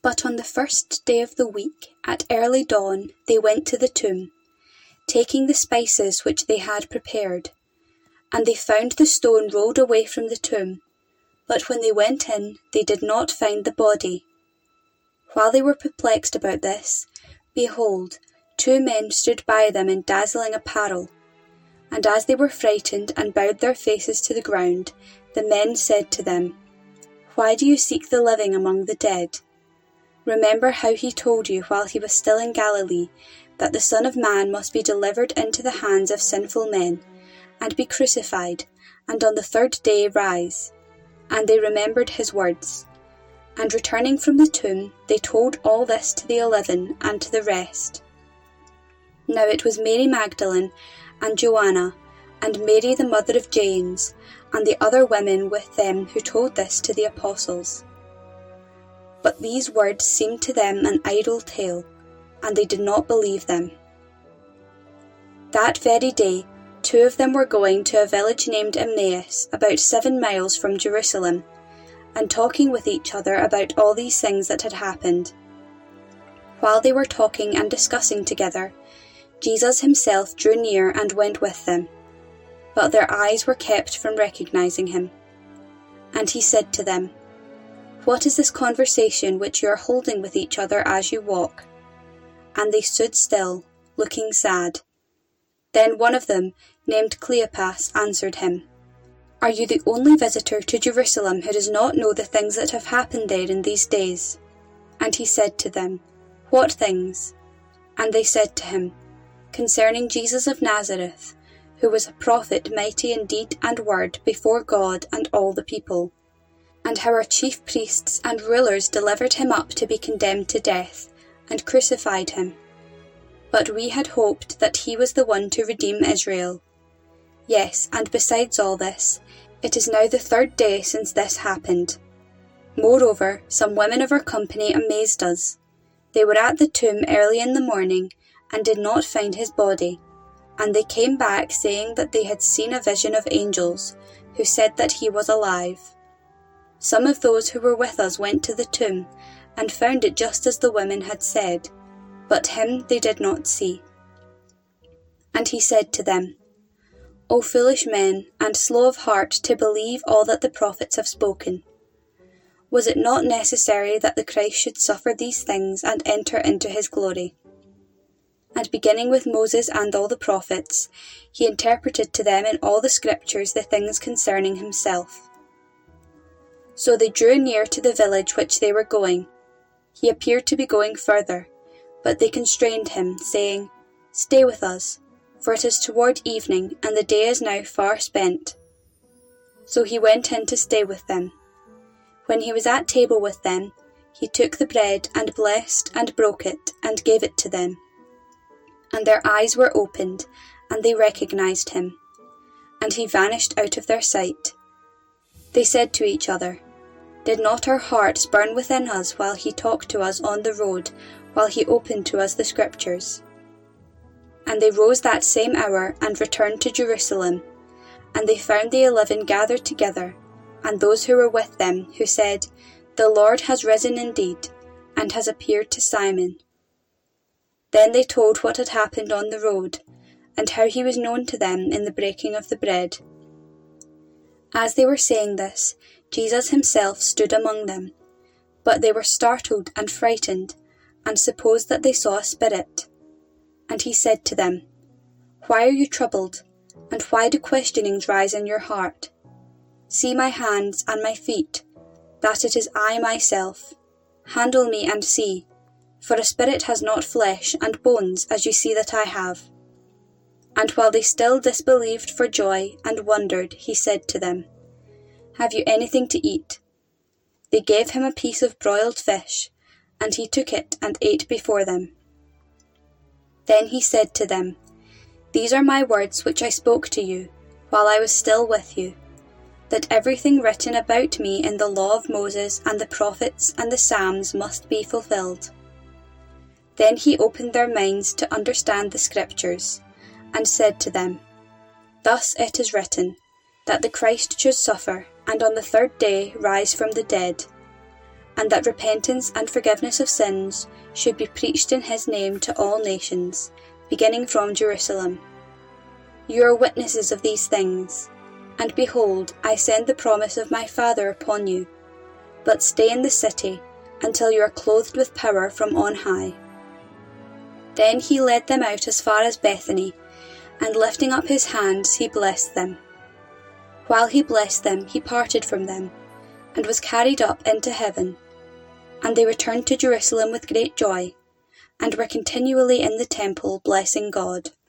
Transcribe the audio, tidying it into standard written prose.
But on the first day of the week, at early dawn, they went to the tomb, taking the spices which they had prepared. And they found the stone rolled away from the tomb. But when they went in, they did not find the body. While they were perplexed about this, behold, 2 men stood by them in dazzling apparel. And as they were frightened and bowed their faces to the ground, the men said to them, "Why do you seek the living among the dead? Remember how he told you while he was still in Galilee, that the Son of Man must be delivered into the hands of sinful men, and be crucified, and on the 3rd day rise." And they remembered his words. And returning from the tomb, they told all this to the 11 and to the rest. Now it was Mary Magdalene, and Joanna, and Mary the mother of James, and the other women with them who told this to the apostles. But these words seemed to them an idle tale, and they did not believe them. That very day, 2 of them were going to a village named Emmaus, about 7 miles from Jerusalem, and talking with each other about all these things that had happened. While they were talking and discussing together, Jesus himself drew near and went with them, but their eyes were kept from recognizing him. And he said to them, "What is this conversation which you are holding with each other as you walk?" And they stood still, looking sad. Then one of them, named Cleopas, answered him, "Are you the only visitor to Jerusalem who does not know the things that have happened there in these days?" And he said to them, "What things?" And they said to him, "Concerning Jesus of Nazareth, who was a prophet mighty in deed and word before God and all the people, and how our chief priests and rulers delivered him up to be condemned to death, and crucified him. But we had hoped that he was the one to redeem Israel. Yes, and besides all this, it is now the 3rd day since this happened. Moreover, some women of our company amazed us. They were at the tomb early in the morning, and did not find his body. And they came back saying that they had seen a vision of angels, who said that he was alive. Some of those who were with us went to the tomb, and found it just as the women had said, but him they did not see." And he said to them, "O foolish men, and slow of heart to believe all that the prophets have spoken. Was it not necessary that the Christ should suffer these things and enter into his glory?" And beginning with Moses and all the prophets, he interpreted to them in all the scriptures the things concerning himself. So they drew near to the village which they were going. He appeared to be going further, but they constrained him, saying, "Stay with us, for it is toward evening, and the day is now far spent." So he went in to stay with them. When he was at table with them, he took the bread and blessed and broke it and gave it to them. And their eyes were opened, and they recognized him, and he vanished out of their sight. They said to each other, "Did not our hearts burn within us while he talked to us on the road, while he opened to us the scriptures?" And they rose that same hour and returned to Jerusalem, and they found the 11 gathered together, and those who were with them, who said, "The Lord has risen indeed, and has appeared to Simon." Then they told what had happened on the road, and how he was known to them in the breaking of the bread. As they were saying this, Jesus himself stood among them, but they were startled and frightened, and supposed that they saw a spirit. And he said to them, "Why are you troubled, and why do questionings rise in your heart? See my hands and my feet, that it is I myself. Handle me and see, for a spirit has not flesh and bones as you see that I have." And while they still disbelieved for joy and wondered, he said to them, "Have you anything to eat?" They gave him a piece of broiled fish, and he took it and ate before them. Then he said to them, "These are my words which I spoke to you, while I was still with you, that everything written about me in the law of Moses and the prophets and the Psalms must be fulfilled." Then he opened their minds to understand the scriptures, and said to them, "Thus it is written, that the Christ should suffer, and on the 3rd day rise from the dead, and that repentance and forgiveness of sins should be preached in his name to all nations, beginning from Jerusalem. You are witnesses of these things. And behold, I send the promise of my Father upon you. But stay in the city until you are clothed with power from on high." Then he led them out as far as Bethany, and lifting up his hands, he blessed them. While he blessed them, he parted from them, and was carried up into heaven. And they returned to Jerusalem with great joy, and were continually in the temple blessing God.